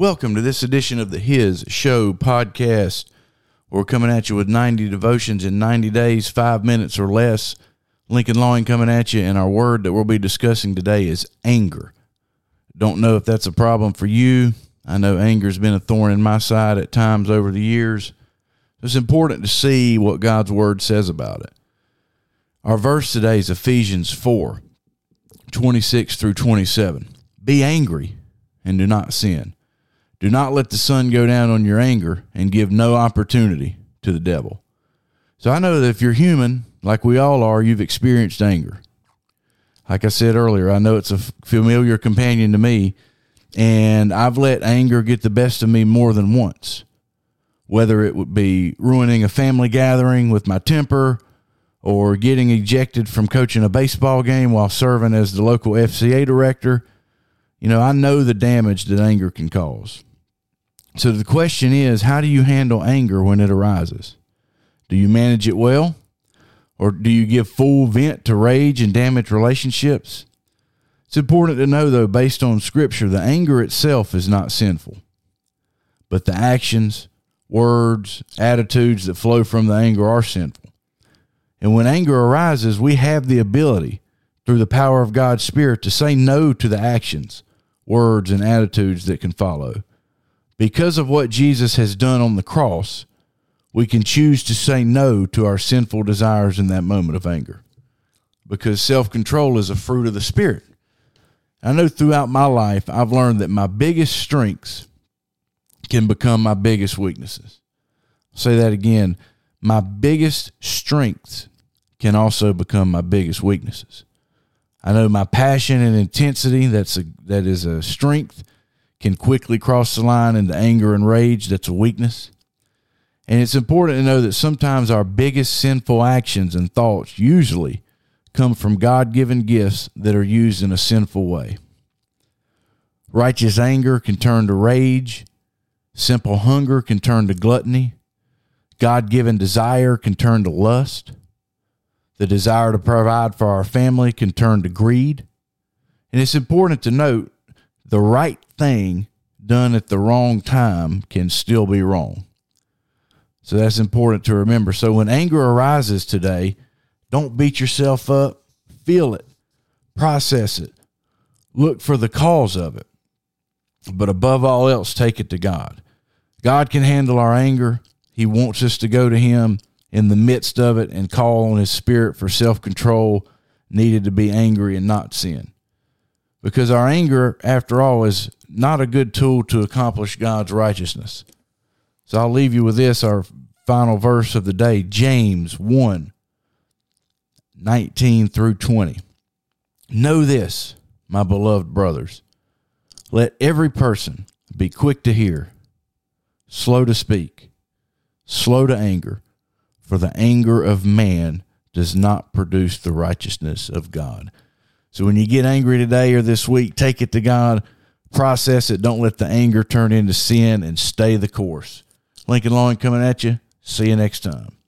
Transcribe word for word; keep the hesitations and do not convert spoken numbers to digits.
Welcome to this edition of the His Show podcast. We're coming at you with ninety devotions in ninety days, five minutes or less. Lincoln Loing coming at you, and our word that we'll be discussing today is anger. Don't know if that's a problem for you. I know anger's been a thorn in my side at times over the years. It's important to see what God's word says about it. Our verse today is Ephesians four, twenty-six through twenty-seven. Be angry and do not sin. Do not let the sun go down on your anger and give no opportunity to the devil. So I know that if you're human, like we all are, you've experienced anger. Like I said earlier, I know it's a familiar companion to me, and I've let anger get the best of me more than once. Whether it would be ruining a family gathering with my temper, or getting ejected from coaching a baseball game while serving as the local F C A director. You know, I know the damage that anger can cause. So the question is, how do you handle anger when it arises? Do you manage it well? Or do you give full vent to rage and damage relationships? It's important to know, though, based on Scripture, the anger itself is not sinful. But the actions, words, attitudes that flow from the anger are sinful. And when anger arises, we have the ability, through the power of God's Spirit, to say no to the actions, words, and attitudes that can follow. Because of what Jesus has done on the cross, we can choose to say no to our sinful desires in that moment of anger. Because self-control is a fruit of the Spirit. I know throughout my life, I've learned that my biggest strengths can become my biggest weaknesses. I'll say that again. My biggest strengths can also become my biggest weaknesses. I know my passion and intensity, that's a, that is a strength, can quickly cross the line into anger and rage. That's a weakness. And it's important to know that sometimes our biggest sinful actions and thoughts usually come from God-given gifts that are used in a sinful way. Righteous anger can turn to rage. Simple hunger can turn to gluttony. God-given desire can turn to lust. The desire to provide for our family can turn to greed. And it's important to note the right thing done at the wrong time can still be wrong. So that's important to remember. So when anger arises today, don't beat yourself up. Feel it. Process it. Look for the cause of it. But above all else, take it to God. God can handle our anger. He wants us to go to Him in the midst of it and call on His Spirit for self-control needed to be angry and not sin. Because our anger, after all, is not a good tool to accomplish God's righteousness. So I'll leave you with this, our final verse of the day, James one, nineteen through twenty. Know this, my beloved brothers. Let every person be quick to hear, slow to speak, slow to anger, for the anger of man does not produce the righteousness of God. So when you get angry today or this week, take it to God, process it. Don't let the anger turn into sin, and stay the course. Lincoln Loing coming at you. See you next time.